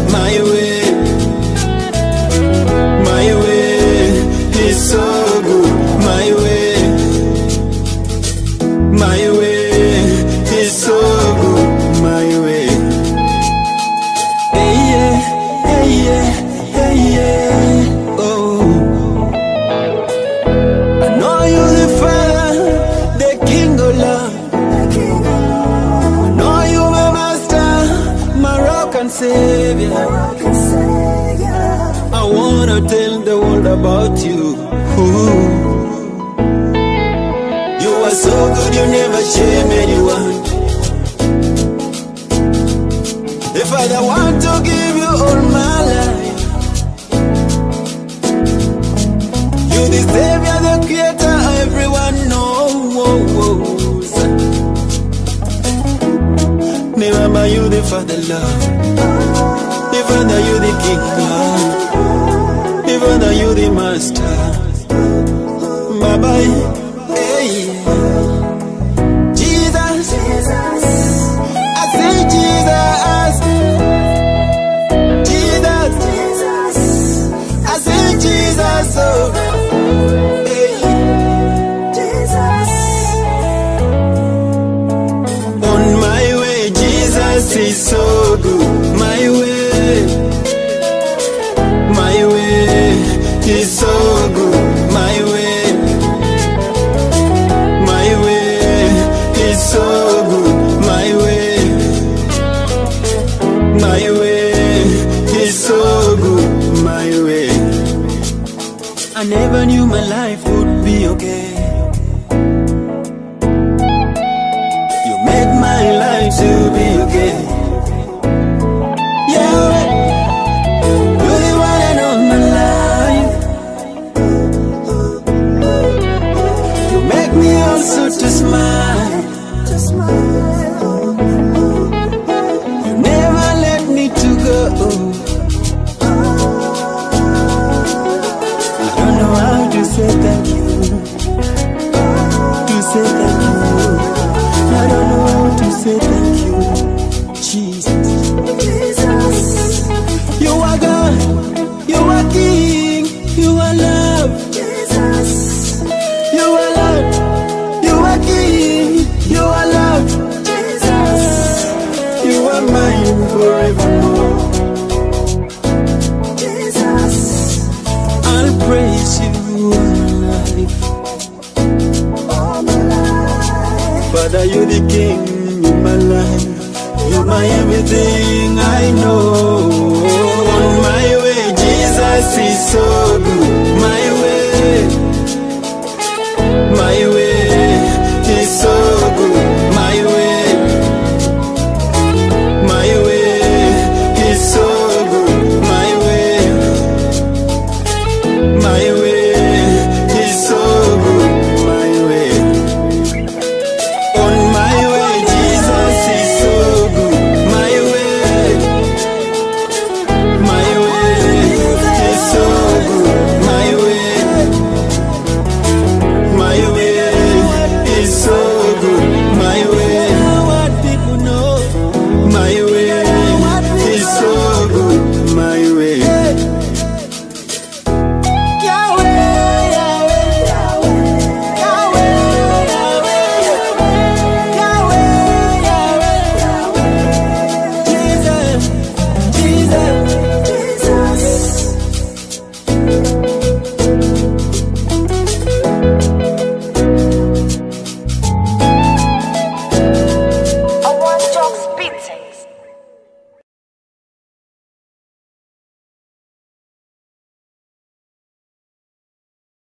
my way. My way is so good, my way. My way is so good, my way. Hey yeah, hey yeah, hey yeah. Oh, I know you the Father, the King of love. I know you my Master, my rock and Savior. I wanna tell the world about you. Ooh. You are so good, you never shame anyone. If I want to give you all my life, you the Savior, the Creator, everyone knows. Remember you the Father love, the Father you the King love, the Father you the Master. Bye bye. Hey. Jesus, I say Jesus, Jesus, I say Jesus, oh, hey. Jesus, on my way, Jesus is so good, my way is so good, my way. So good, my way. My way is so good, my way. I never knew my life would be okay. You made my life to be okay. Yeah, you're the one I know my life. You make me also to smile. You never let me to go. I don't know how to say thank you. To say thank you. I don't know how to say thank you. Jesus. You are God. You are King. You are love. Jesus. You are love. You are King. You are love. Jesus. You are mine forevermore. Jesus. I'll praise you all my life. Father, you're the King in my life. You're my everything, I know.